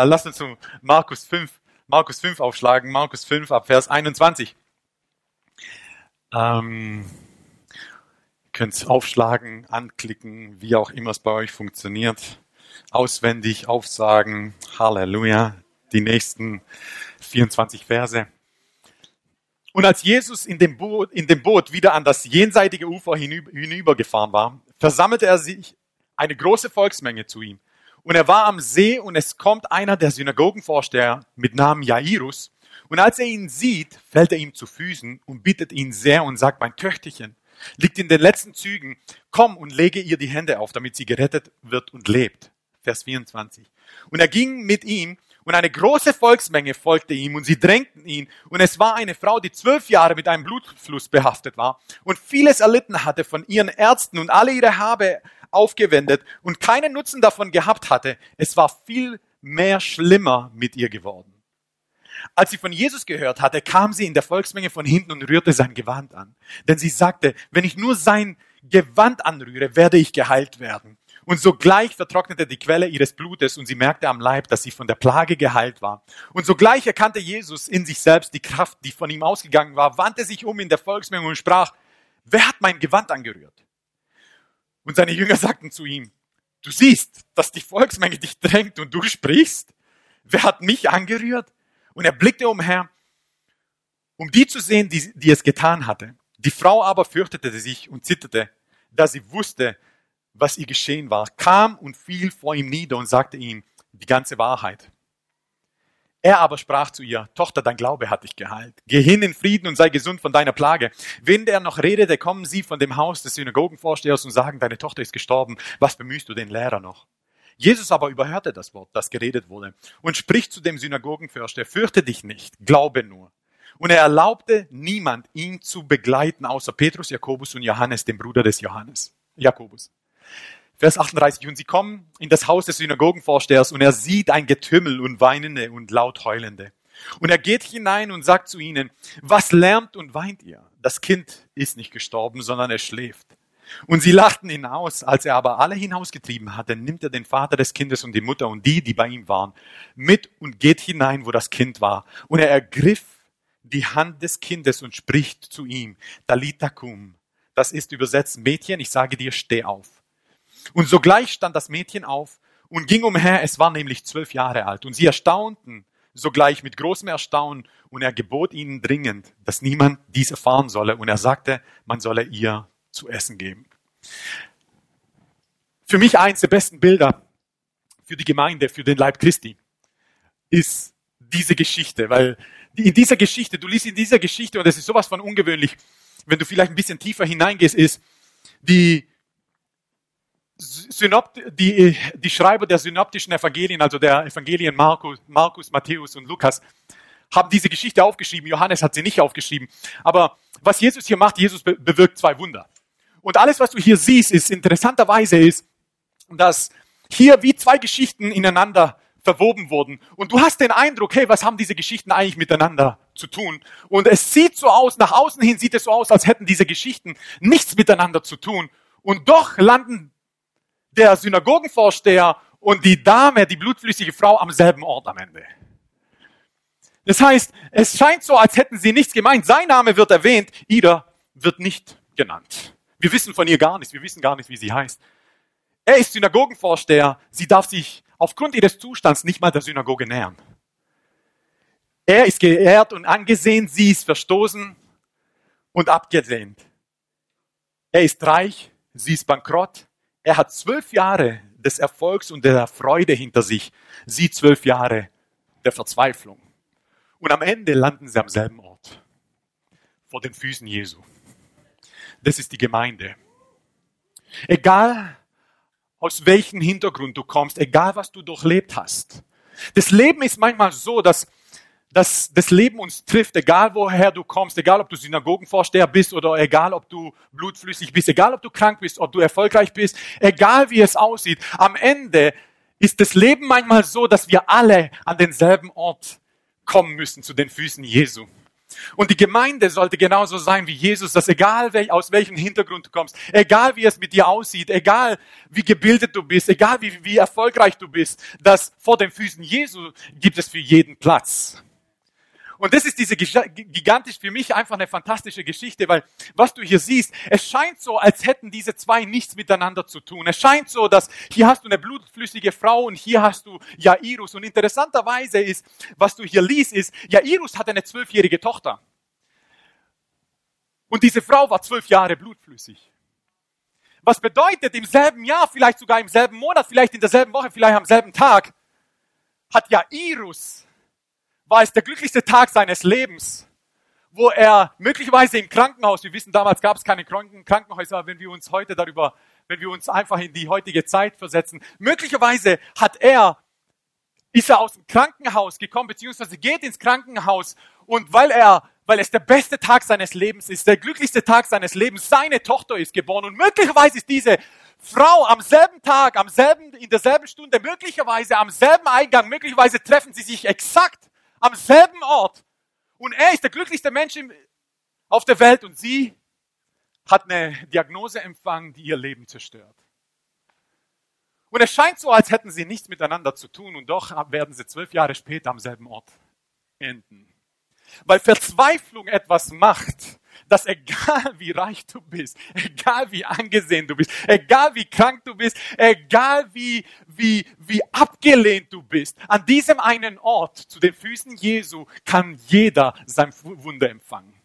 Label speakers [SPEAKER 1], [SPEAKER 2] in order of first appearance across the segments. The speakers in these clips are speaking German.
[SPEAKER 1] Lasst uns zu Markus 5 aufschlagen. Markus 5 ab Vers 21. Ihr könnt es aufschlagen, anklicken, wie auch immer es bei euch funktioniert. Auswendig aufsagen. Halleluja. Die nächsten 24 Verse. Und als Jesus in dem Boot wieder an das jenseitige Ufer hinübergefahren war, versammelte er sich eine große Volksmenge zu ihm. Und er war am See und es kommt einer der Synagogenvorsteher mit Namen Jairus. Und als er ihn sieht, fällt er ihm zu Füßen und bittet ihn sehr und sagt, mein Töchterchen liegt in den letzten Zügen, komm und lege ihr die Hände auf, damit sie gerettet wird und lebt. Vers 24. Und er ging mit ihm und eine große Volksmenge folgte ihm und sie drängten ihn. Und es war eine Frau, die 12 Jahre mit einem Blutfluss behaftet war und vieles erlitten hatte von ihren Ärzten und alle ihre Habe aufgewendet und keinen Nutzen davon gehabt hatte. Es war viel mehr schlimmer mit ihr geworden. Als sie von Jesus gehört hatte, kam sie in der Volksmenge von hinten und rührte sein Gewand an. Denn sie sagte, wenn ich nur sein Gewand anrühre, werde ich geheilt werden. Und sogleich vertrocknete die Quelle ihres Blutes und sie merkte am Leib, dass sie von der Plage geheilt war. Und sogleich erkannte Jesus in sich selbst die Kraft, die von ihm ausgegangen war, wandte sich um in der Volksmenge und sprach, wer hat mein Gewand angerührt? Und seine Jünger sagten zu ihm, du siehst, dass die Volksmenge dich drängt und du sprichst? Wer hat mich angerührt? Und er blickte umher, um die zu sehen, die es getan hatte. Die Frau aber fürchtete sich und zitterte, da sie wusste, was ihr geschehen war, kam und fiel vor ihm nieder und sagte ihm die ganze Wahrheit. Er aber sprach zu ihr, Tochter, dein Glaube hat dich geheilt. Geh hin in Frieden und sei gesund von deiner Plage. Wenn er noch redete, kommen sie von dem Haus des Synagogenvorstehers und sagen, deine Tochter ist gestorben. Was bemühst du den Lehrer noch? Jesus aber überhörte das Wort, das geredet wurde, und spricht zu dem Synagogenvorsteher, fürchte dich nicht, glaube nur. Und er erlaubte niemand, ihn zu begleiten, außer Petrus, Jakobus und Johannes, dem Bruder des Jakobus. Vers 38, und sie kommen in das Haus des Synagogenvorstehers und er sieht ein Getümmel und Weinende und laut Heulende. Und er geht hinein und sagt zu ihnen, was lärmt und weint ihr? Das Kind ist nicht gestorben, sondern es schläft. Und sie lachten ihn aus. Als er aber alle hinausgetrieben hatte, nimmt er den Vater des Kindes und die Mutter und die bei ihm waren, mit und geht hinein, wo das Kind war. Und er ergriff die Hand des Kindes und spricht zu ihm, Talita cum. Das ist übersetzt, Mädchen, ich sage dir, steh auf. Und sogleich stand das Mädchen auf und ging umher, es war nämlich 12 Jahre alt. Und sie erstaunten sogleich mit großem Erstaunen und er gebot ihnen dringend, dass niemand dies erfahren solle. Und er sagte, man solle ihr zu essen geben. Für mich eins der besten Bilder für die Gemeinde, für den Leib Christi, ist diese Geschichte. Weil in dieser Geschichte, du liest in dieser Geschichte, und es ist sowas von ungewöhnlich, wenn du vielleicht ein bisschen tiefer hineingehst, ist, die Schreiber der synoptischen Evangelien, also der Evangelien Markus, Matthäus und Lukas, haben diese Geschichte aufgeschrieben. Johannes hat sie nicht aufgeschrieben. Aber was Jesus hier macht, Jesus bewirkt 2 Wunder. Und alles, was du hier siehst, ist interessanterweise, dass hier wie 2 Geschichten ineinander verwoben wurden. Und du hast den Eindruck, hey, was haben diese Geschichten eigentlich miteinander zu tun? Und es sieht so aus, nach außen hin sieht es so aus, als hätten diese Geschichten nichts miteinander zu tun. Und doch landen der Synagogenvorsteher und die Dame, die blutflüssige Frau, am selben Ort am Ende. Das heißt, es scheint so, als hätten sie nichts gemeint. Sein Name wird erwähnt, Ida wird nicht genannt. Wir wissen von ihr gar nichts, wir wissen gar nicht, wie sie heißt. Er ist Synagogenvorsteher, sie darf sich aufgrund ihres Zustands nicht mal der Synagoge nähern. Er ist geehrt und angesehen, sie ist verstoßen und abgelehnt. Er ist reich, sie ist bankrott. Er hat 12 Jahre des Erfolgs und der Freude hinter sich, sie 12 Jahre der Verzweiflung. Und am Ende landen sie am selben Ort, vor den Füßen Jesu. Das ist die Gemeinde. Egal, aus welchem Hintergrund du kommst, egal, was du durchlebt hast. Das Leben ist manchmal so, dass das Leben uns trifft, egal woher du kommst, egal ob du Synagogenvorsteher bist oder egal ob du blutflüssig bist, egal ob du krank bist, ob du erfolgreich bist, egal wie es aussieht. Am Ende ist das Leben manchmal so, dass wir alle an denselben Ort kommen müssen, zu den Füßen Jesu. Und die Gemeinde sollte genauso sein wie Jesus, dass egal aus welchem Hintergrund du kommst, egal wie es mit dir aussieht, egal wie gebildet du bist, egal wie erfolgreich du bist, dass vor den Füßen Jesu gibt es für jeden Platz. Und das ist diese gigantisch für mich einfach eine fantastische Geschichte, weil was du hier siehst, es scheint so, als hätten diese zwei nichts miteinander zu tun. Es scheint so, dass hier hast du eine blutflüssige Frau und hier hast du Jairus. Und interessanterweise ist, was du hier liest, ist, Jairus hatte eine 12-jährige Tochter. Und diese Frau war 12 Jahre blutflüssig. Was bedeutet, im selben Jahr, vielleicht sogar im selben Monat, vielleicht in derselben Woche, vielleicht am selben Tag, hat Jairus, war es der glücklichste Tag seines Lebens, wo er möglicherweise im Krankenhaus, wir wissen, damals gab es keine Krankenhäuser, aber wenn wir uns einfach in die heutige Zeit versetzen, möglicherweise ist er aus dem Krankenhaus gekommen, beziehungsweise geht ins Krankenhaus und weil es der beste Tag seines Lebens ist, der glücklichste Tag seines Lebens, seine Tochter ist geboren und möglicherweise ist diese Frau am selben Tag, in derselben Stunde, möglicherweise am selben Eingang, möglicherweise treffen sie sich exakt am selben Ort. Und er ist der glücklichste Mensch auf der Welt und sie hat eine Diagnose empfangen, die ihr Leben zerstört. Und es scheint so, als hätten sie nichts miteinander zu tun und doch werden sie 12 Jahre später am selben Ort enden. Weil Verzweiflung etwas macht, dass egal wie reich du bist, egal wie angesehen du bist, egal wie krank du bist, egal wie abgelehnt du bist, an diesem einen Ort zu den Füßen Jesu kann jeder sein Wunder empfangen.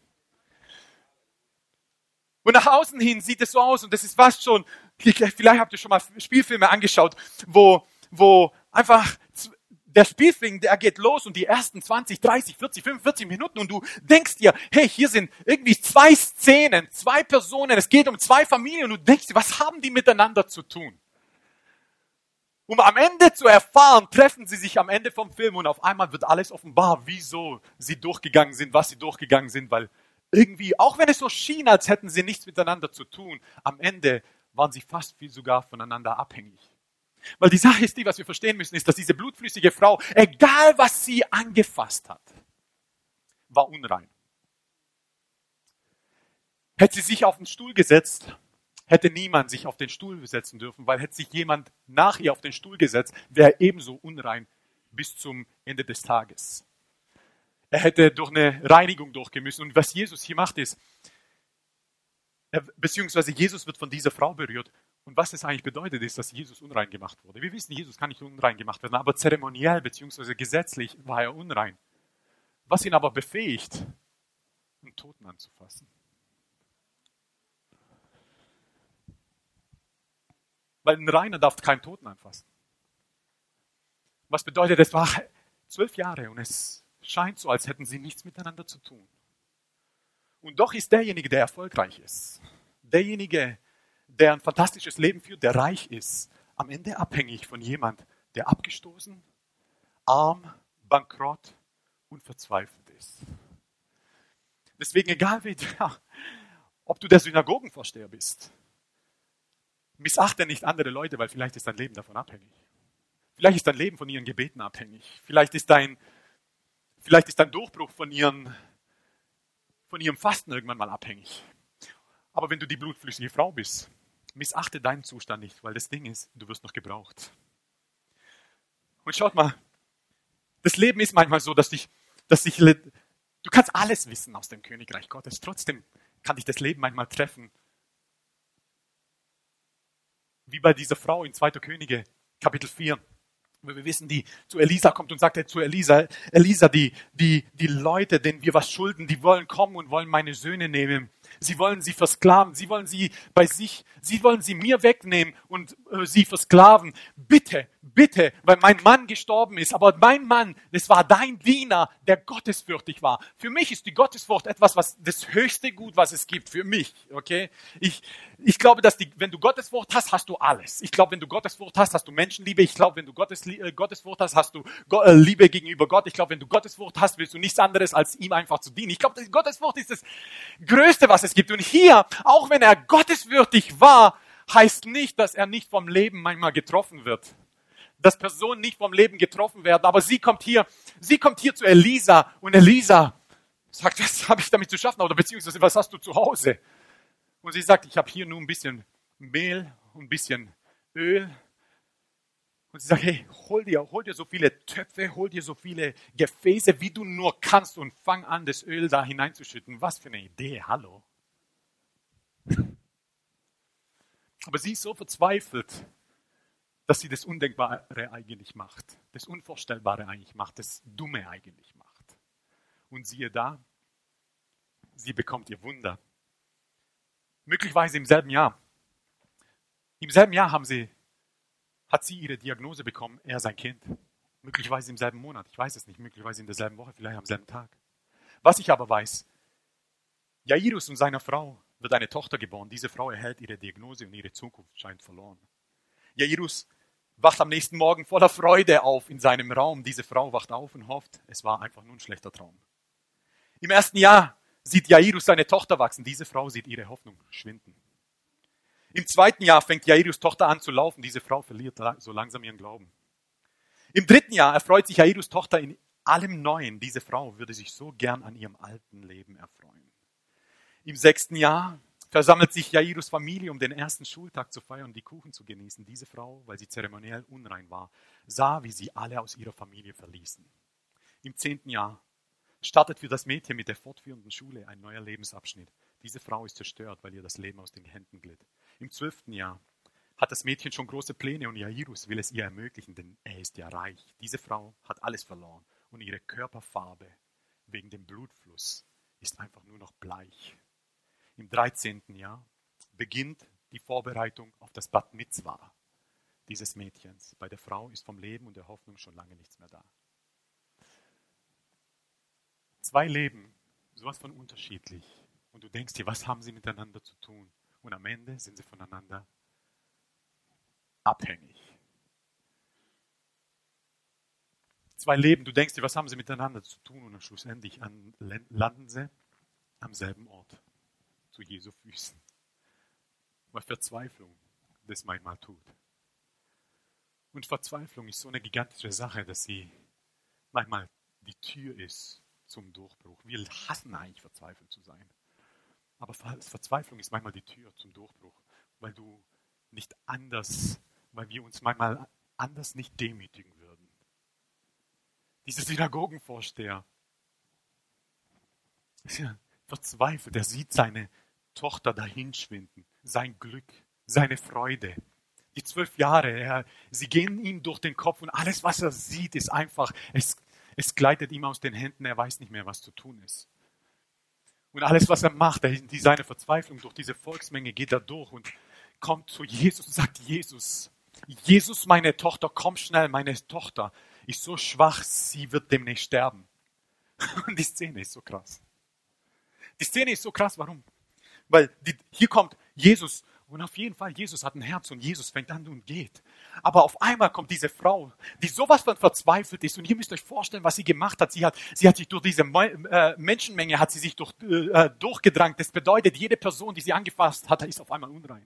[SPEAKER 1] Und nach außen hin sieht es so aus, und das ist fast schon, vielleicht habt ihr schon mal Spielfilme angeschaut, wo einfach der Spielfilm, der geht los und die ersten 20, 30, 40, 45 Minuten und du denkst dir, hey, hier sind irgendwie 2 Szenen, 2 Personen, es geht um 2 Familien und du denkst dir, was haben die miteinander zu tun? Um am Ende zu erfahren, treffen sie sich am Ende vom Film und auf einmal wird alles offenbar, wieso sie durchgegangen sind, was sie durchgegangen sind, weil irgendwie, auch wenn es so schien, als hätten sie nichts miteinander zu tun, am Ende waren sie fast wie sogar voneinander abhängig. Weil die Sache ist die, was wir verstehen müssen, ist, dass diese blutflüssige Frau, egal was sie angefasst hat, war unrein. Hätte sie sich auf den Stuhl gesetzt, hätte niemand sich auf den Stuhl setzen dürfen, weil hätte sich jemand nach ihr auf den Stuhl gesetzt, wäre er ebenso unrein bis zum Ende des Tages. Er hätte durch eine Reinigung durchgemüssen. Und was Jesus hier macht ist, beziehungsweise Jesus wird von dieser Frau berührt. Und was das eigentlich bedeutet, ist, dass Jesus unrein gemacht wurde. Wir wissen, Jesus kann nicht unrein gemacht werden, aber zeremoniell beziehungsweise gesetzlich war er unrein. Was ihn aber befähigt, einen Toten anzufassen. Weil ein Reiner darf keinen Toten anfassen. Was bedeutet, es war 12 Jahre und es scheint so, als hätten sie nichts miteinander zu tun. Und doch ist derjenige, der erfolgreich ist, derjenige, der ein fantastisches Leben führt, der reich ist, am Ende abhängig von jemand, der abgestoßen, arm, bankrott und verzweifelt ist. Deswegen, egal ob du der Synagogenvorsteher bist, missachte nicht andere Leute, weil vielleicht ist dein Leben davon abhängig. Vielleicht ist dein Leben von ihren Gebeten abhängig. Vielleicht ist dein Durchbruch von ihrem Fasten irgendwann mal abhängig. Aber wenn du die blutflüssige Frau bist, missachte deinen Zustand nicht, weil das Ding ist, du wirst noch gebraucht. Und schaut mal, das Leben ist manchmal so, du kannst alles wissen aus dem Königreich Gottes, trotzdem kann dich das Leben manchmal treffen. Wie bei dieser Frau in 2. Könige, Kapitel 4. Weil wir wissen, die zu Elisa kommt und sagt zu Elisa, die Leute, denen wir was schulden, die wollen kommen und wollen meine Söhne nehmen. Sie wollen sie versklaven, sie wollen sie mir wegnehmen und sie versklaven. Bitte, weil mein Mann gestorben ist, aber mein Mann, das war dein Diener, der gottesfürchtig war. Für mich ist die Gottesfurcht etwas, was das höchste Gut, was es gibt, für mich, okay? Ich glaube, dass wenn du Gottesfurcht hast, hast du alles. Ich glaube, wenn du Gottesfurcht hast, hast du Menschenliebe. Ich glaube, wenn du Gottesfurcht hast, hast du Liebe gegenüber Gott. Ich glaube, wenn du Gottesfurcht hast, willst du nichts anderes, als ihm einfach zu dienen. Ich glaube, Gottesfurcht ist das Größte, was es gibt. Und hier, auch wenn er gottesfürchtig war, heißt nicht, dass er nicht vom Leben manchmal getroffen wird. Dass Personen nicht vom Leben getroffen werden. Aber sie kommt hier zu Elisa und Elisa Sagt, was habe ich damit zu schaffen? Oder beziehungsweise, was hast du zu Hause? Und sie sagt, ich habe hier nur ein bisschen Mehl und ein bisschen Öl. Und sie sagt, hey, hol dir so viele Töpfe, hol dir so viele Gefäße, wie du nur kannst und fang an, das Öl da hineinzuschütten. Was für eine Idee, hallo. Aber sie ist so verzweifelt, dass sie das Undenkbare eigentlich macht, das Unvorstellbare eigentlich macht, das Dumme eigentlich macht. Und siehe da, sie bekommt ihr Wunder. Möglicherweise im selben Jahr. Im selben Jahr hat sie ihre Diagnose bekommen, er sein Kind. Möglicherweise im selben Monat, ich weiß es nicht, möglicherweise in derselben Woche, vielleicht am selben Tag. Was ich aber weiß, Jairus und seiner Frau wird eine Tochter geboren. Diese Frau erhält ihre Diagnose und ihre Zukunft scheint verloren. Jairus wacht am nächsten Morgen voller Freude auf in seinem Raum. Diese Frau wacht auf und hofft, es war einfach nur ein schlechter Traum. Im ersten Jahr sieht Jairus seine Tochter wachsen. Diese Frau sieht ihre Hoffnung schwinden. Im zweiten Jahr fängt Jairus Tochter an zu laufen. Diese Frau verliert so langsam ihren Glauben. Im dritten Jahr erfreut sich Jairus Tochter in allem Neuen. Diese Frau würde sich so gern an ihrem alten Leben erfreuen. Im sechsten Jahr versammelt sich Jairus Familie, um den ersten Schultag zu feiern und die Kuchen zu genießen. Diese Frau, weil sie zeremoniell unrein war, sah, wie sie alle aus ihrer Familie verließen. Im 10. Jahr startet für das Mädchen mit der fortführenden Schule ein neuer Lebensabschnitt. Diese Frau ist zerstört, weil ihr das Leben aus den Händen glitt. Im 12. Jahr hat das Mädchen schon große Pläne und Jairus will es ihr ermöglichen, denn er ist ja reich. Diese Frau hat alles verloren und ihre Körperfarbe wegen dem Blutfluss ist einfach nur noch bleich. Im 13. Jahr beginnt die Vorbereitung auf das Bat Mitzvah dieses Mädchens. Bei der Frau ist vom Leben und der Hoffnung schon lange nichts mehr da. 2 Leben, sowas von unterschiedlich. Und du denkst dir, was haben sie miteinander zu tun? Und am Ende sind sie voneinander abhängig. 2 Leben, du denkst dir, was haben sie miteinander zu tun? Und dann schlussendlich landen sie am selben Ort, zu Jesu Füßen. Weil Verzweiflung das manchmal tut. Und Verzweiflung ist so eine gigantische Sache, dass sie manchmal die Tür ist zum Durchbruch. Wir hassen eigentlich verzweifelt zu sein. Aber Verzweiflung ist manchmal die Tür zum Durchbruch, weil wir uns manchmal anders nicht demütigen würden. Dieser Synagogenvorsteher ist ja verzweifelt. Er sieht seine Tochter dahinschwinden, sein Glück, seine Freude. Die 12 Jahre, sie gehen ihm durch den Kopf und alles, was er sieht, ist einfach, es gleitet ihm aus den Händen, er weiß nicht mehr, was zu tun ist. Und alles, was er macht, seine Verzweiflung durch diese Volksmenge geht er durch und kommt zu Jesus und sagt, Jesus, meine Tochter, komm schnell, meine Tochter ist so schwach, sie wird demnächst sterben. Und die Szene ist so krass. Die Szene ist so krass, warum? Weil hier kommt Jesus und auf jeden Fall, Jesus hat ein Herz und Jesus fängt an und geht. Aber auf einmal kommt diese Frau, die sowas von verzweifelt ist und ihr müsst euch vorstellen, was sie gemacht hat. Sie hat sich durch diese Menschenmenge durchgedrängt. Das bedeutet, jede Person, die sie angefasst hat, ist auf einmal unrein.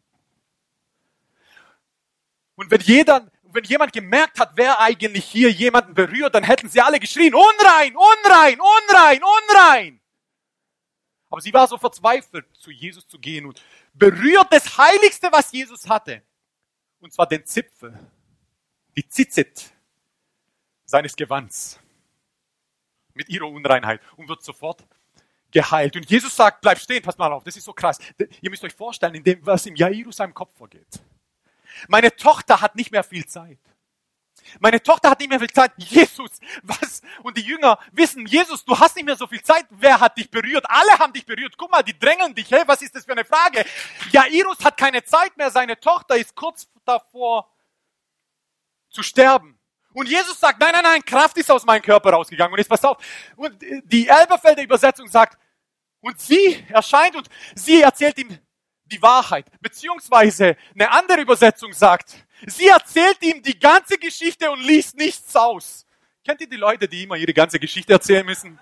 [SPEAKER 1] Und wenn jemand gemerkt hat, wer eigentlich hier jemanden berührt, dann hätten sie alle geschrien, unrein, unrein, unrein, unrein. Aber sie war so verzweifelt, zu Jesus zu gehen und berührt das Heiligste, was Jesus hatte. Und zwar den Zipfel, die Zizit seines Gewands mit ihrer Unreinheit und wird sofort geheilt. Und Jesus sagt, bleib stehen, pass mal auf, das ist so krass. Ihr müsst euch vorstellen, was im Jairus seinem Kopf vorgeht. Meine Tochter hat nicht mehr viel Zeit. Jesus, was? Und die Jünger wissen, Jesus, du hast nicht mehr so viel Zeit. Wer hat dich berührt? Alle haben dich berührt. Guck mal, die drängeln dich. Hey, was ist das für eine Frage? Jairus hat keine Zeit mehr. Seine Tochter ist kurz davor zu sterben. Und Jesus sagt, nein, Kraft ist aus meinem Körper rausgegangen. Und jetzt pass auf. Und die Elberfelder Übersetzung sagt, und sie erscheint und sie erzählt ihm die Wahrheit. Beziehungsweise eine andere Übersetzung sagt, sie erzählt ihm die ganze Geschichte und liest nichts aus. Kennt ihr die Leute, die immer ihre ganze Geschichte erzählen müssen?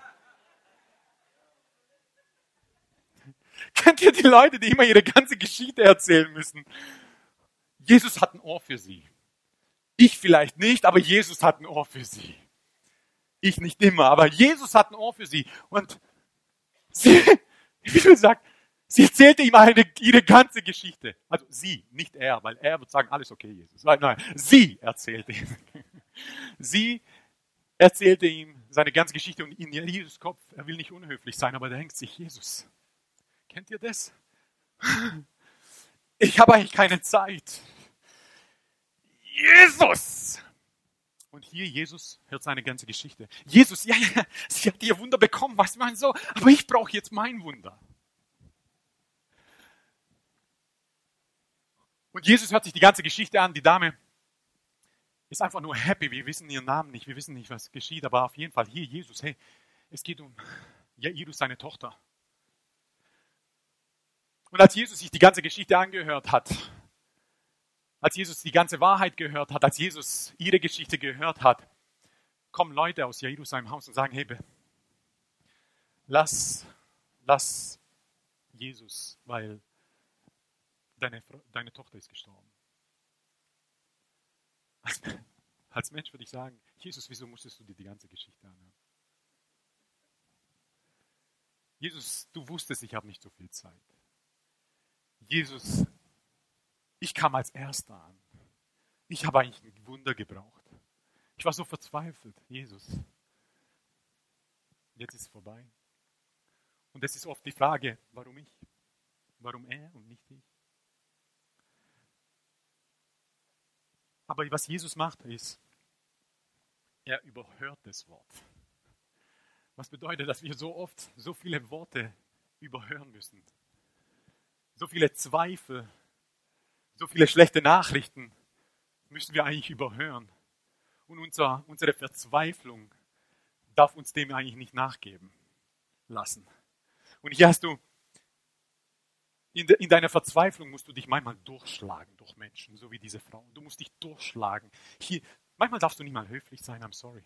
[SPEAKER 1] Kennt ihr die Leute, die immer ihre ganze Geschichte erzählen müssen? Jesus hat ein Ohr für sie. Ich vielleicht nicht, aber Jesus hat ein Ohr für sie. Ich nicht immer, aber Jesus hat ein Ohr für sie. Und Sie, die Bibel sagt, sie erzählte ihm ihre ganze Geschichte. Also sie, nicht er, weil er wird sagen, alles okay, Jesus. Nein, sie erzählte ihm. Sie erzählte ihm seine ganze Geschichte und in Jesus' Kopf, er will nicht unhöflich sein, aber er denkt sich, Jesus, kennt ihr das? Ich habe eigentlich keine Zeit. Jesus! Und hier Jesus hört seine ganze Geschichte. Jesus, ja, sie hat ihr Wunder bekommen, was man so, aber ich brauche jetzt mein Wunder. Und Jesus hört sich die ganze Geschichte an, die Dame ist einfach nur happy, wir wissen ihren Namen nicht, wir wissen nicht, was geschieht, aber auf jeden Fall hier Jesus, hey, es geht um Jairus, seine Tochter. Und als Jesus sich die ganze Geschichte angehört hat, als Jesus die ganze Wahrheit gehört hat, als Jesus ihre Geschichte gehört hat, kommen Leute aus Jairus seinem Haus und sagen, hey, lass Jesus, weil deine Tochter ist gestorben. Als Mensch würde ich sagen, Jesus, wieso musstest du dir die ganze Geschichte anhören? Jesus, du wusstest, ich habe nicht so viel Zeit. Jesus, ich kam als Erster an. Ich habe eigentlich ein Wunder gebraucht. Ich war so verzweifelt. Jesus, jetzt ist es vorbei. Und es ist oft die Frage, warum ich? Warum er und nicht ich? Aber was Jesus macht, ist, er überhört das Wort. Was bedeutet, dass wir so oft so viele Worte überhören müssen? So viele Zweifel, so viele schlechte Nachrichten müssen wir eigentlich überhören. Und unsere Verzweiflung darf uns dem eigentlich nicht nachgeben lassen. Und hier hast du, in deiner Verzweiflung musst du dich manchmal durchschlagen durch Menschen, so wie diese Frau. Du musst dich durchschlagen. Manchmal darfst du nicht mal höflich sein, I'm sorry.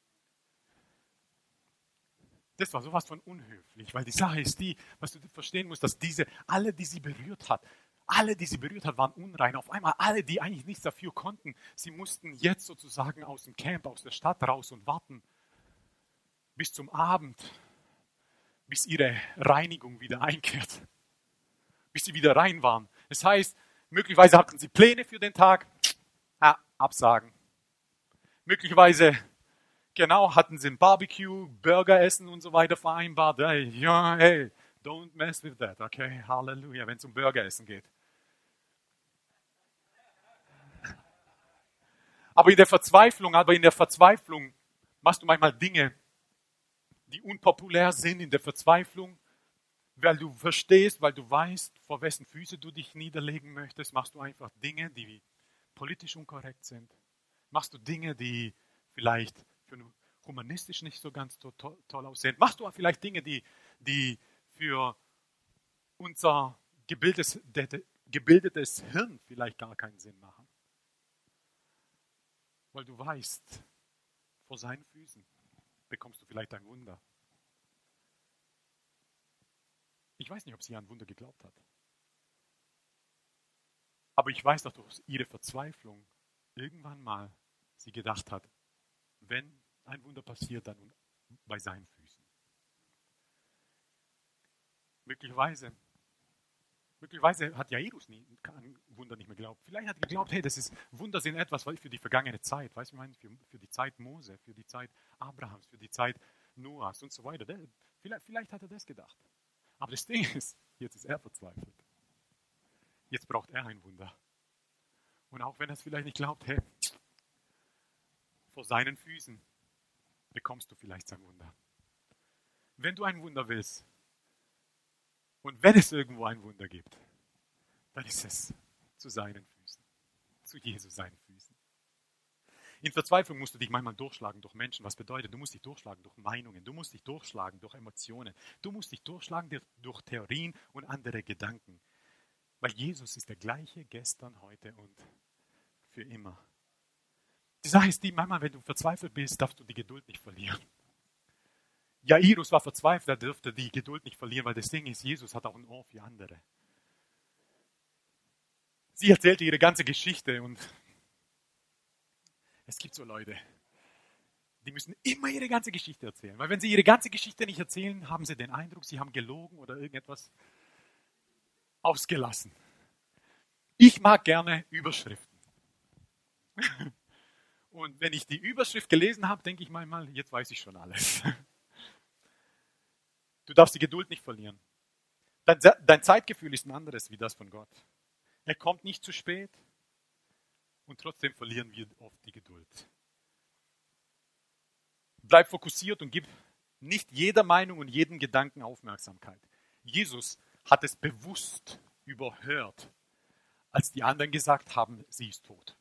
[SPEAKER 1] Das war sowas von unhöflich, weil die Sache ist die, was du verstehen musst, dass alle, die sie berührt hat, waren unrein. Auf einmal alle, die eigentlich nichts dafür konnten, sie mussten jetzt sozusagen aus dem Camp, aus der Stadt raus und warten bis zum Abend, bis ihre Reinigung wieder einkehrt, bis sie wieder rein waren. Das heißt, möglicherweise hatten sie Pläne für den Tag, absagen. Möglicherweise hatten sie ein Barbecue, Burger essen und so weiter vereinbart. Hey, don't mess with that, okay? Halleluja, wenn es um Burger essen geht. Aber in der Verzweiflung machst du manchmal Dinge, die unpopulär sind in der Verzweiflung, weil du verstehst, weil du weißt, vor wessen Füße du dich niederlegen möchtest, machst du einfach Dinge, die politisch unkorrekt sind. Machst du Dinge, die vielleicht humanistisch nicht so ganz toll aussehen. Machst du vielleicht Dinge, die für unser gebildetes Hirn vielleicht gar keinen Sinn machen. Weil du weißt, vor seinen Füßen bekommst du vielleicht ein Wunder. Ich weiß nicht, ob sie an Wunder geglaubt hat. Aber ich weiß, dass durch ihre Verzweiflung irgendwann mal sie gedacht hat, wenn ein Wunder passiert, dann bei seinen Füßen. Möglicherweise hat Jairus an Wunder nicht mehr geglaubt. Vielleicht hat er geglaubt, hey, Wunder sind etwas für die vergangene Zeit. Weißt du, für die Zeit Mose, für die Zeit Abrahams, für die Zeit Noahs und so weiter. Vielleicht hat er das gedacht. Aber das Ding ist, jetzt ist er verzweifelt. Jetzt braucht er ein Wunder. Und auch wenn er es vielleicht nicht glaubt, hey, vor seinen Füßen bekommst du vielleicht sein Wunder. Wenn du ein Wunder willst und wenn es irgendwo ein Wunder gibt, dann ist es zu seinen Füßen, zu Jesus seinen Füßen. In Verzweiflung musst du dich manchmal durchschlagen durch Menschen. Was bedeutet, du musst dich durchschlagen durch Meinungen, du musst dich durchschlagen durch Emotionen, du musst dich durchschlagen durch Theorien und andere Gedanken. Weil Jesus ist der gleiche gestern, heute und für immer. Die Sache ist die, manchmal, wenn du verzweifelt bist, darfst du die Geduld nicht verlieren. Jairus war verzweifelt, er dürfte die Geduld nicht verlieren, weil das Ding ist, Jesus hat auch ein Ohr für andere. Sie erzählte ihre ganze Geschichte und es gibt so Leute, die müssen immer ihre ganze Geschichte erzählen. Weil wenn sie ihre ganze Geschichte nicht erzählen, haben sie den Eindruck, sie haben gelogen oder irgendetwas ausgelassen. Ich mag gerne Überschriften. Und wenn ich die Überschrift gelesen habe, denke ich manchmal, jetzt weiß ich schon alles. Du darfst die Geduld nicht verlieren. Dein Zeitgefühl ist ein anderes wie das von Gott. Er kommt nicht zu spät und trotzdem verlieren wir oft die Geduld. Bleib fokussiert und gib nicht jeder Meinung und jedem Gedanken Aufmerksamkeit. Jesus hat es bewusst überhört, als die anderen gesagt haben, sie ist tot.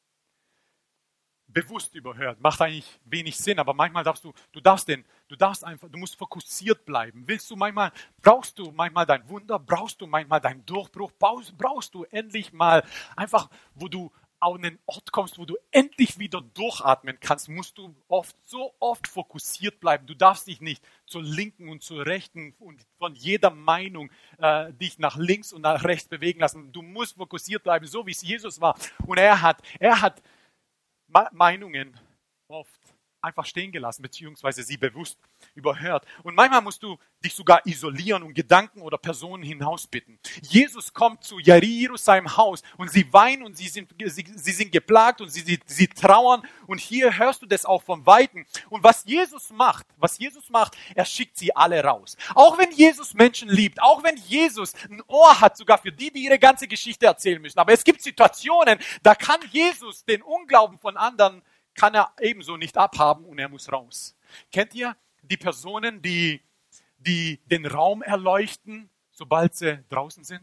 [SPEAKER 1] Bewusst überhört. Macht eigentlich wenig Sinn, aber manchmal du musst fokussiert bleiben. Brauchst du manchmal dein Wunder, brauchst du manchmal deinen Durchbruch, brauchst du endlich mal einfach, wo du an einen Ort kommst, wo du endlich wieder durchatmen kannst, musst du so oft fokussiert bleiben. Du darfst dich nicht zur Linken und zur Rechten und von jeder Meinung dich nach links und nach rechts bewegen lassen. Du musst fokussiert bleiben, so wie es Jesus war. Und er hat Meinungen oft einfach stehen gelassen, beziehungsweise sie bewusst überhört. Und manchmal musst du dich sogar isolieren und Gedanken oder Personen hinausbitten. Jesus kommt zu Jairus seinem Haus und sie weinen und sie sind geplagt und sie trauern. Und hier hörst du das auch vom Weiten. Und was Jesus macht, er schickt sie alle raus. Auch wenn Jesus Menschen liebt, auch wenn Jesus ein Ohr hat, sogar für die ihre ganze Geschichte erzählen müssen. Aber es gibt Situationen, da kann Jesus den Unglauben von anderen kann er ebenso nicht abhaben und er muss raus. Kennt ihr die Personen, die den Raum erleuchten, sobald sie draußen sind?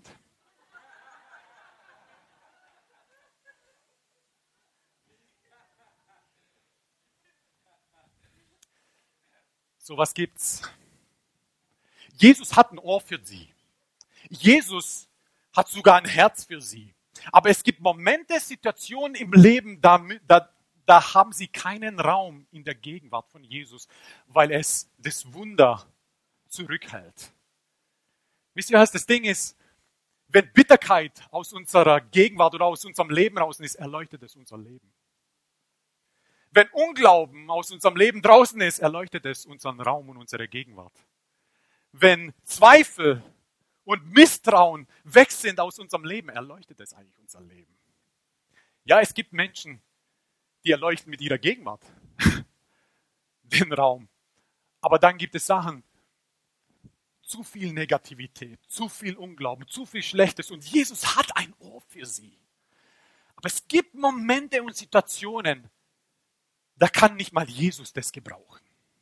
[SPEAKER 1] Sowas gibt's. Jesus hat ein Ohr für sie. Jesus hat sogar ein Herz für sie. Aber es gibt Momente, Situationen im Leben, da haben sie keinen Raum in der Gegenwart von Jesus, weil es das Wunder zurückhält. Wisst ihr, was das Ding ist? Wenn Bitterkeit aus unserer Gegenwart oder aus unserem Leben raus ist, erleuchtet es unser Leben. Wenn Unglauben aus unserem Leben draußen ist, erleuchtet es unseren Raum und unsere Gegenwart. Wenn Zweifel und Misstrauen weg sind aus unserem Leben, erleuchtet es eigentlich unser Leben. Ja, es gibt Menschen, die erleuchten mit ihrer Gegenwart den Raum. Aber dann gibt es Sachen, zu viel Negativität, zu viel Unglauben, zu viel Schlechtes. Und Jesus hat ein Ohr für sie. Aber es gibt Momente und Situationen, da kann nicht mal Jesus das gebrauchen.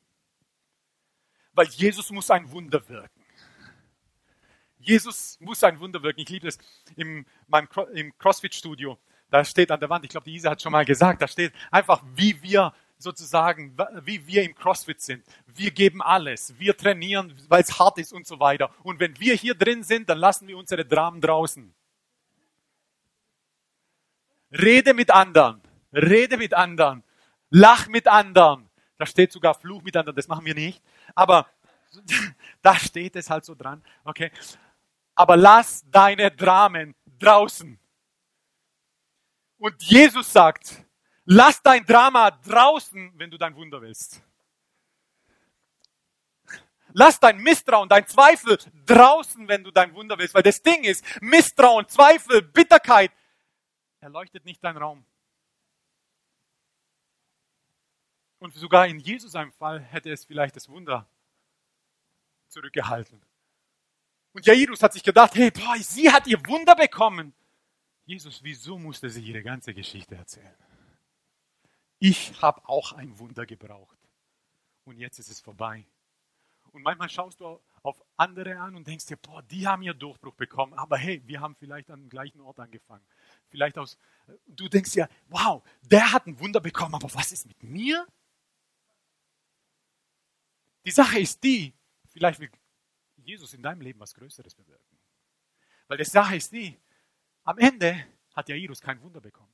[SPEAKER 1] Weil Jesus muss ein Wunder wirken. Jesus muss ein Wunder wirken. Ich liebe es im CrossFit-Studio. Da steht an der Wand, ich glaube, die Isa hat schon mal gesagt, da steht einfach, wie wir im CrossFit sind. Wir geben alles, wir trainieren, weil es hart ist und so weiter. Und wenn wir hier drin sind, dann lassen wir unsere Dramen draußen. Rede mit anderen, lach mit anderen. Da steht sogar Fluch mit anderen, das machen wir nicht. Aber da steht es halt so dran. Okay. Aber lass deine Dramen draußen. Und Jesus sagt, lass dein Drama draußen, wenn du dein Wunder willst. Lass dein Misstrauen, dein Zweifel draußen, wenn du dein Wunder willst. Weil das Ding ist, Misstrauen, Zweifel, Bitterkeit erleuchtet nicht deinen Raum. Und sogar in Jesus seinem Fall hätte es vielleicht das Wunder zurückgehalten. Und Jairus hat sich gedacht, hey, sie hat ihr Wunder bekommen. Jesus, wieso musste sie ihre ganze Geschichte erzählen? Ich habe auch ein Wunder gebraucht. Und jetzt ist es vorbei. Und manchmal schaust du auf andere an und denkst dir, die haben ihr Durchbruch bekommen. Aber hey, wir haben vielleicht an dem gleichen Ort angefangen. Du denkst dir, wow, der hat ein Wunder bekommen, aber was ist mit mir? Die Sache ist die, vielleicht will Jesus in deinem Leben was Größeres bewirken. Weil die Sache ist die, am Ende hat Jairus kein Wunder bekommen.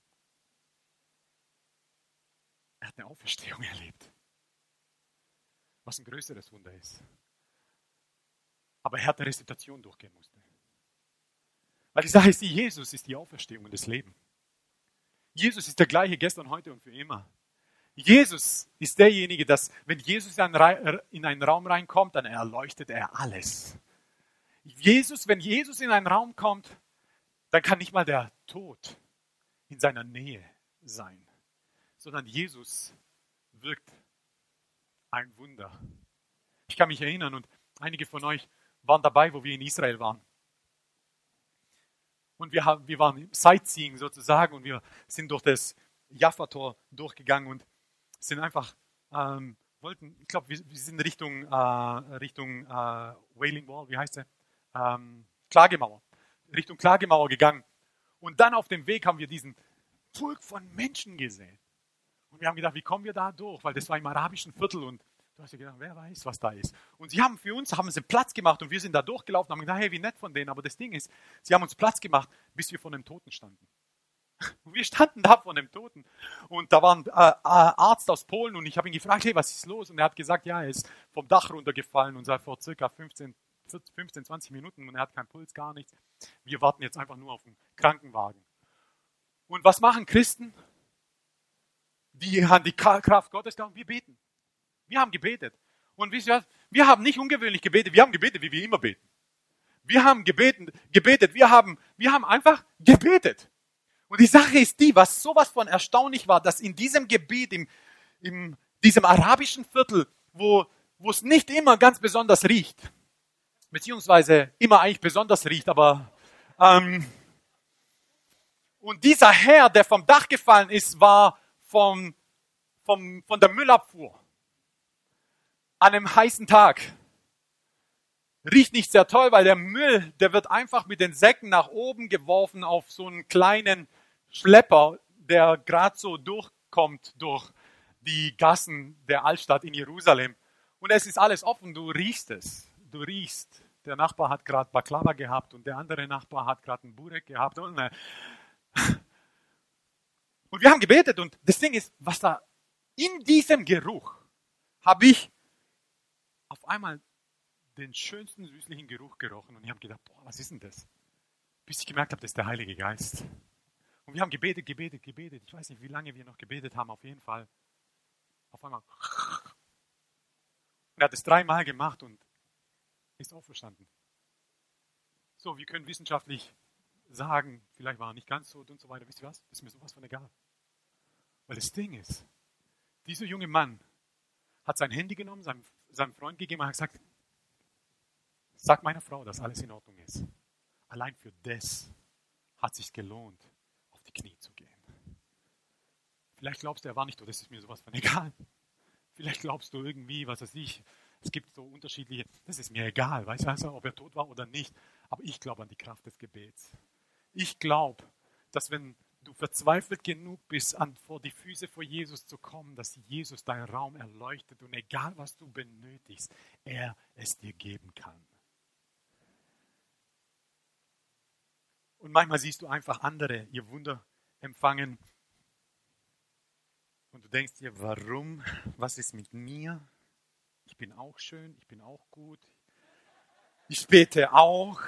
[SPEAKER 1] Er hat eine Auferstehung erlebt. Was ein größeres Wunder ist. Aber er hat eine Situation durchgehen musste. Weil die Sache ist die, Jesus ist die Auferstehung und das Leben. Jesus ist der gleiche gestern, heute und für immer. Jesus ist derjenige, dass wenn Jesus in einen Raum reinkommt, dann erleuchtet er alles. Wenn Jesus in einen Raum kommt, dann kann nicht mal der Tod in seiner Nähe sein, sondern Jesus wirkt ein Wunder. Ich kann mich erinnern und einige von euch waren dabei, wo wir in Israel waren. Und wir waren im Sightseeing sozusagen und wir sind durch das Jaffa-Tor durchgegangen und sind einfach, ich glaube, wir sind Richtung Wailing Wall, wie heißt sie? Klagemauer. Richtung Klagemauer gegangen. Und dann auf dem Weg haben wir diesen Pulk von Menschen gesehen. Und wir haben gedacht, wie kommen wir da durch? Weil das war im arabischen Viertel und du hast ja gedacht, wer weiß, was da ist. Und sie haben Platz gemacht und wir sind da durchgelaufen und haben gedacht, hey, wie nett von denen. Aber das Ding ist, sie haben uns Platz gemacht, bis wir vor einem Toten standen. Und wir standen da vor einem Toten. Und da war ein Arzt aus Polen und ich habe ihn gefragt, hey, was ist los? Und er hat gesagt, ja, er ist vom Dach runtergefallen und sei vor circa 15, 20 Minuten und er hat keinen Puls, gar nichts. Wir warten jetzt einfach nur auf den Krankenwagen. Und was machen Christen? Die an die Kraft Gottes glauben, wir beten. Wir haben gebetet. Und wisst ihr was? Wir haben nicht ungewöhnlich gebetet, wir haben gebetet, wie wir immer beten. Wir haben gebetet, wir haben einfach gebetet. Und die Sache ist die, was sowas von erstaunlich war, dass in diesem Gebiet, in diesem arabischen Viertel, wo es nicht immer ganz besonders riecht, beziehungsweise immer eigentlich besonders riecht, aber und dieser Herr, der vom Dach gefallen ist, war von der Müllabfuhr. An einem heißen Tag. Riecht nicht sehr toll, weil der Müll, der wird einfach mit den Säcken nach oben geworfen auf so einen kleinen Schlepper, der gerade so durchkommt durch die Gassen der Altstadt in Jerusalem. Und es ist alles offen, du riechst es. Du riechst. Der Nachbar hat gerade Baklava gehabt und der andere Nachbar hat gerade einen Burek gehabt. Und wir haben gebetet und das Ding ist, was da in diesem Geruch habe ich auf einmal den schönsten süßlichen Geruch gerochen und ich habe gedacht, boah, was ist denn das? Bis ich gemerkt habe, das ist der Heilige Geist. Und wir haben gebetet. Ich weiß nicht, wie lange wir noch gebetet haben, auf jeden Fall. Auf einmal. Und er hat es 3-mal gemacht und ist auferstanden. So, wir können wissenschaftlich sagen, vielleicht war er nicht ganz tot und so weiter. Wisst ihr was? Ist mir sowas von egal. Weil das Ding ist, dieser junge Mann hat sein Handy genommen, seinem Freund gegeben und hat gesagt, sag meiner Frau, dass alles in Ordnung ist. Allein für das hat es sich gelohnt, auf die Knie zu gehen. Vielleicht glaubst du, er war nicht tot, das ist mir sowas von egal. Vielleicht glaubst du irgendwie, was weiß ich, es gibt so unterschiedliche, das ist mir egal, weißt du, ob er tot war oder nicht. Aber ich glaube an die Kraft des Gebets. Ich glaube, dass wenn du verzweifelt genug bist, vor die Füße vor Jesus zu kommen, dass Jesus deinen Raum erleuchtet und egal was du benötigst, er es dir geben kann. Und manchmal siehst du einfach andere ihr Wunder empfangen und du denkst dir, warum? Was ist mit mir? Ich bin auch schön, ich bin auch gut. Ich bete auch.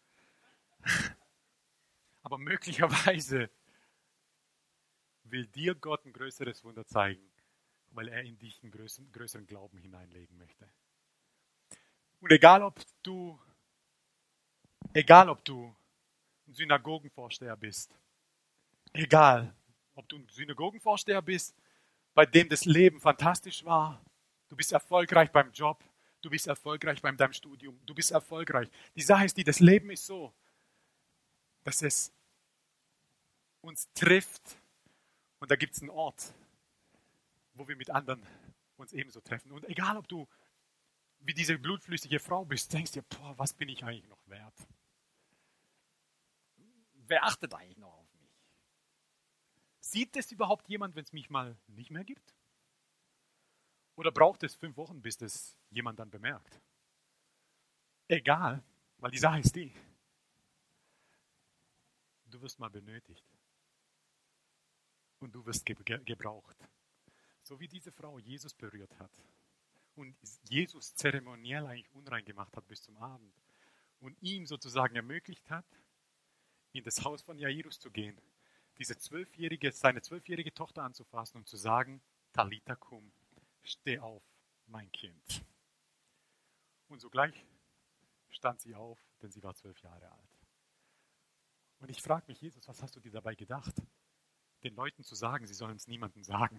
[SPEAKER 1] Aber möglicherweise will dir Gott ein größeres Wunder zeigen, weil er in dich einen größeren Glauben hineinlegen möchte. Und egal ob du ein Synagogenvorsteher bist, egal ob du ein Synagogenvorsteher bist, bei dem das Leben fantastisch war, du bist erfolgreich beim Job, du bist erfolgreich bei deinem Studium, du bist erfolgreich. Die Sache ist die, das Leben ist so, dass es uns trifft und da gibt es einen Ort, wo wir mit anderen uns ebenso treffen. Und egal, ob du wie diese blutflüssige Frau bist, denkst dir, boah, was bin ich eigentlich noch wert? Wer achtet eigentlich noch auf mich? Sieht es überhaupt jemand, wenn es mich mal nicht mehr gibt? Oder braucht es 5 Wochen, bis das jemand dann bemerkt? Egal, weil die Sache ist die, du wirst mal benötigt. Und du wirst gebraucht. So wie diese Frau Jesus berührt hat und Jesus zeremoniell eigentlich unrein gemacht hat bis zum Abend und ihm sozusagen ermöglicht hat, in das Haus von Jairus zu gehen, seine 12-jährige Tochter anzufassen und zu sagen, Talita cum, steh auf, mein Kind. Und sogleich stand sie auf, denn sie war 12 Jahre alt. Und ich frage mich, Jesus, was hast du dir dabei gedacht? Den Leuten zu sagen, sie sollen es niemandem sagen.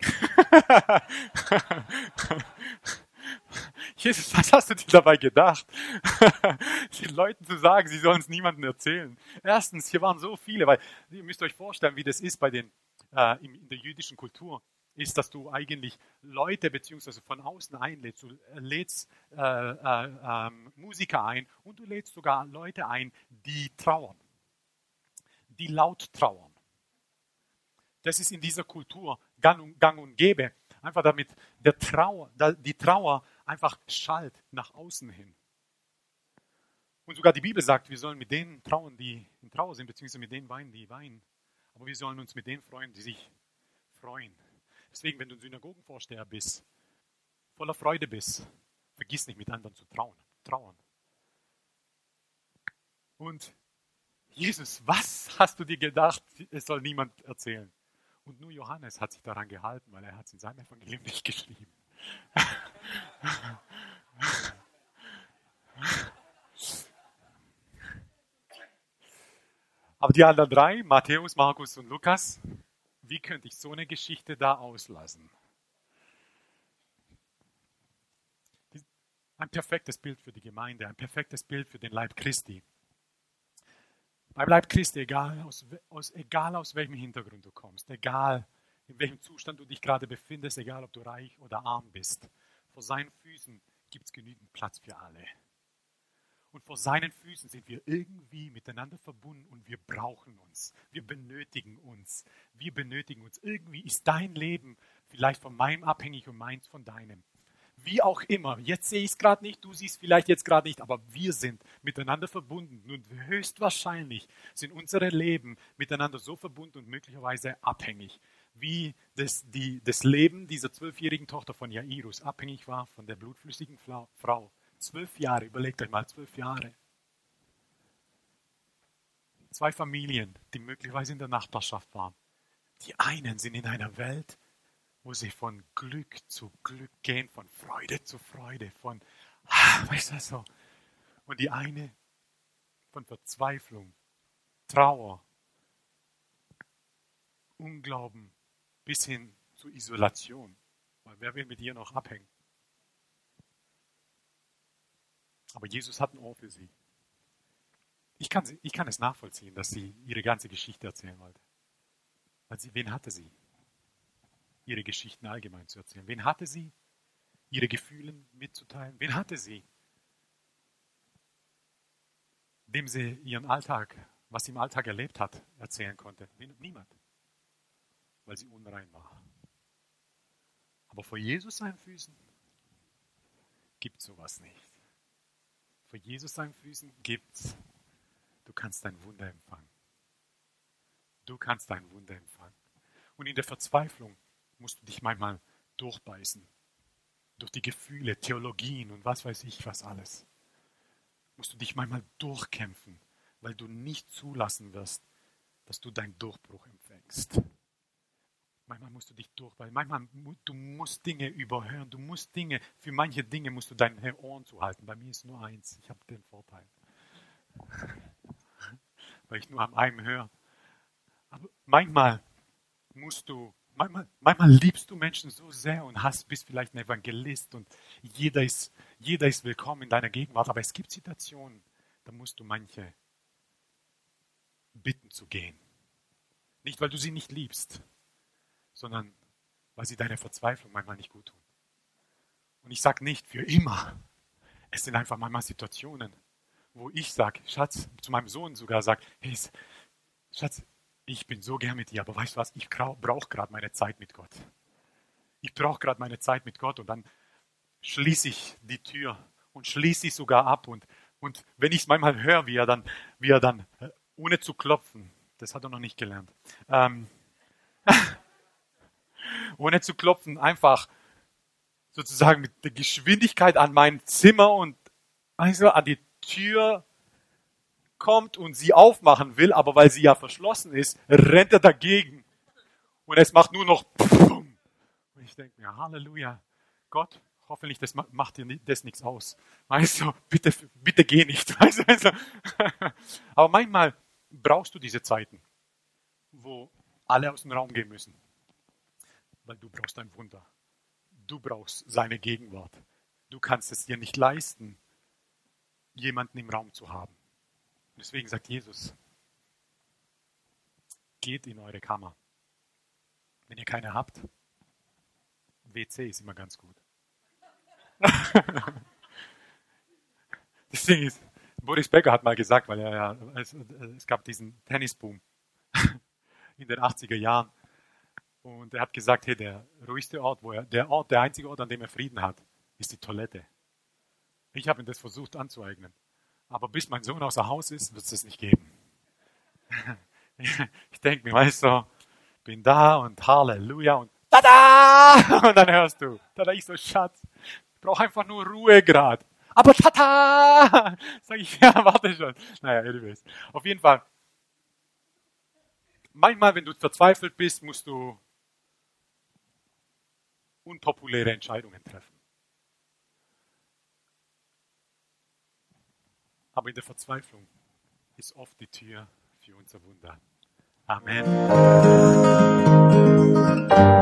[SPEAKER 1] Jesus, was hast du dir dabei gedacht? Den Leuten zu sagen, sie sollen es niemandem erzählen. Erstens, hier waren so viele, weil ihr müsst euch vorstellen, wie das ist bei in der jüdischen Kultur, ist, dass du eigentlich Leute beziehungsweise von außen einlädst. Du lädst Musiker ein und du lädst sogar Leute ein, die trauern, die laut trauern. Das ist in dieser Kultur gang und gäbe. Einfach damit die Trauer einfach schallt nach außen hin. Und sogar die Bibel sagt, wir sollen mit denen trauern, die in Trauer sind, beziehungsweise mit denen weinen, die weinen. Aber wir sollen uns mit denen freuen, die sich freuen. Deswegen, wenn du ein Synagogenvorsteher bist, voller Freude bist, vergiss nicht, mit anderen zu trauern. Und Jesus, was hast du dir gedacht, es soll niemand erzählen? Und nur Johannes hat sich daran gehalten, weil er hat es in seinem Evangelium nicht geschrieben. Aber die anderen drei, Matthäus, Markus und Lukas, wie könnte ich so eine Geschichte da auslassen? Ein perfektes Bild für die Gemeinde, ein perfektes Bild für den Leib Christi. Beim Leib Christi, egal aus welchem Hintergrund du kommst, egal in welchem Zustand du dich gerade befindest, egal ob du reich oder arm bist, vor seinen Füßen gibt es genügend Platz für alle. Und vor seinen Füßen sind wir irgendwie miteinander verbunden und wir brauchen uns. Wir benötigen uns. Irgendwie ist dein Leben vielleicht von meinem abhängig und meins von deinem. Wie auch immer, jetzt sehe ich es gerade nicht, du siehst vielleicht jetzt gerade nicht, aber wir sind miteinander verbunden und höchstwahrscheinlich sind unsere Leben miteinander so verbunden und möglicherweise abhängig, wie das Leben dieser 12-jährigen Tochter von Jairus abhängig war von der blutflüssigen Frau. 12 Jahre, überlegt euch mal, 12 Jahre. 2 Familien, die möglicherweise in der Nachbarschaft waren. Die einen sind in einer Welt, wo sie von Glück zu Glück gehen, von Freude zu Freude, weißt du so. Und die eine von Verzweiflung, Trauer, Unglauben bis hin zu Isolation. Weil wer will mit ihr noch abhängen? Aber Jesus hat ein Ohr für sie. Ich kann es nachvollziehen, dass sie ihre ganze Geschichte erzählen wollte. Wen hatte sie? Ihre Geschichten allgemein zu erzählen. Wen hatte sie? Ihre Gefühle mitzuteilen. Wen hatte sie? Dem sie ihren Alltag, was sie im Alltag erlebt hat, erzählen konnte. Niemand. Weil sie unrein war. Aber vor Jesus seinen Füßen gibt es sowas nicht. Vor Jesus seinen Füßen gibt's. Du kannst dein Wunder empfangen. Du kannst dein Wunder empfangen. Und in der Verzweiflung musst du dich manchmal durchbeißen. Durch die Gefühle, Theologien und was weiß ich was alles. Musst du dich manchmal durchkämpfen, weil du nicht zulassen wirst, dass du deinen Durchbruch empfängst. Manchmal musst du dich durchbeißen. Manchmal du musst Dinge überhören. Für manche Dinge musst du deine Ohren zuhalten. Bei mir ist nur eins. Ich habe den Vorteil. Weil ich nur am einen höre. Aber manchmal liebst du Menschen so sehr und bist vielleicht ein Evangelist und jeder ist willkommen in deiner Gegenwart. Aber es gibt Situationen, da musst du manche bitten zu gehen. Nicht, weil du sie nicht liebst, sondern weil sie deine Verzweiflung manchmal nicht gut tun. Und ich sage nicht für immer. Es sind einfach manchmal Situationen, wo ich sage, Schatz, zu meinem Sohn sogar sage, hey, Schatz, ich bin so gern mit dir, aber weißt du was, ich brauche gerade meine Zeit mit Gott. Ich brauche gerade meine Zeit mit Gott und dann schließe ich die Tür und schließe ich sogar ab. Und wenn ich es manchmal höre, wie er dann, ohne zu klopfen, das hat er noch nicht gelernt, ohne zu klopfen, einfach sozusagen mit der Geschwindigkeit an mein Zimmer und also an die Tür kommt und sie aufmachen will, aber weil sie ja verschlossen ist, rennt er dagegen. Und es macht nur noch Pum. Und ich denke mir, Halleluja, Gott, hoffentlich macht dir das nichts aus. Weißt du, bitte geh nicht. Weißt du, also. Aber manchmal brauchst du diese Zeiten, wo alle aus dem Raum gehen müssen. Weil du brauchst ein Wunder. Du brauchst seine Gegenwart. Du kannst es dir nicht leisten, jemanden im Raum zu haben. Deswegen sagt Jesus, geht in eure Kammer. Wenn ihr keine habt, WC ist immer ganz gut. Das Ding ist, Boris Becker hat mal gesagt, weil es gab diesen Tennisboom in den 80er Jahren. Und er hat gesagt, hey, der ruhigste Ort, der einzige Ort, an dem er Frieden hat, ist die Toilette. Ich habe ihm das versucht anzueignen. Aber bis mein Sohn außer Haus ist, wird es das nicht geben. Ich denke mir, weißt du, bin da und Halleluja und Tada! Und dann hörst du, tada, ich so, Schatz, ich brauche einfach nur Ruhe gerade. Aber Tada! Sag ich, ja, warte schon. Naja, anyways. Auf jeden Fall, manchmal, wenn du verzweifelt bist, musst du unpopuläre Entscheidungen treffen. Aber in der Verzweiflung ist oft die Tür für unser Wunder. Amen.